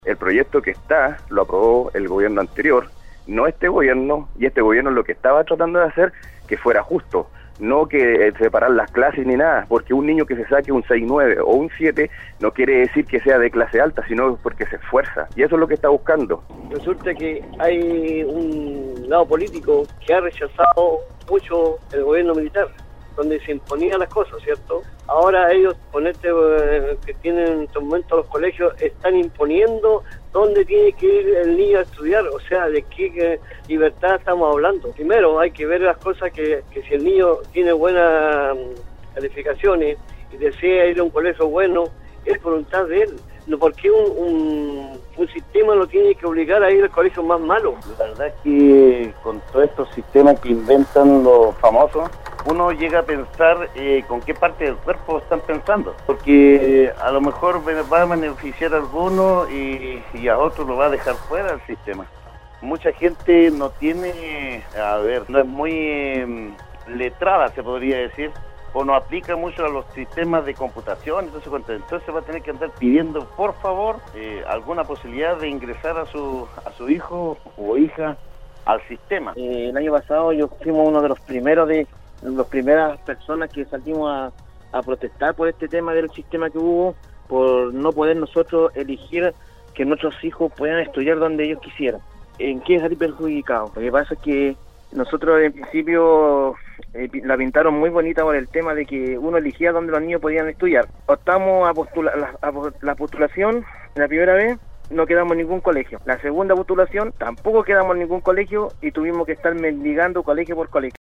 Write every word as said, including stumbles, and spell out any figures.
El proyecto que está lo aprobó el gobierno anterior, no este gobierno, y este gobierno lo que estaba tratando de hacer que fuera justo, no que eh, separar las clases ni nada, porque un niño que se saque un seis nueve o un siete no quiere decir que sea de clase alta, sino porque se esfuerza, y eso es lo que está buscando. Resulta que hay un lado político que ha rechazado mucho el gobierno militar, donde se imponían las cosas, ¿cierto? Ahora ellos, con este eh, que tienen en este momento los colegios, están imponiendo dónde tiene que ir el niño a estudiar, o sea, de qué, qué libertad estamos hablando. Primero hay que ver las cosas que, que si el niño tiene buenas calificaciones y desea ir a un colegio bueno, es voluntad de él. No porque un, un, un sistema lo tiene que obligar a ir al colegio más malo. La verdad es que con todos estos sistemas que inventan los famosos, uno llega a pensar eh, con qué parte del cuerpo están pensando, porque eh, a lo mejor va a beneficiar a algunos y, y a otros lo va a dejar fuera del sistema. Mucha gente no tiene, a ver, no es muy eh, letrada, se podría decir, o no aplica mucho a los sistemas de computación, entonces, entonces va a tener que andar pidiendo, por favor, eh, alguna posibilidad de ingresar a su, a su hijo o hija al sistema. Eh, el año pasado yo fuimos uno de los primeros de las primeras personas que salimos a, a protestar por este tema del sistema que hubo, por no poder nosotros elegir que nuestros hijos puedan estudiar donde ellos quisieran. ¿En qué salir perjudicados? Lo que pasa es que nosotros en principio eh, la pintaron muy bonita por el tema de que uno elegía dónde los niños podían estudiar. Optamos a, postula, a, a la postulación la primera vez, no quedamos en ningún colegio. La segunda postulación tampoco quedamos en ningún colegio y tuvimos que estar mendigando colegio por colegio.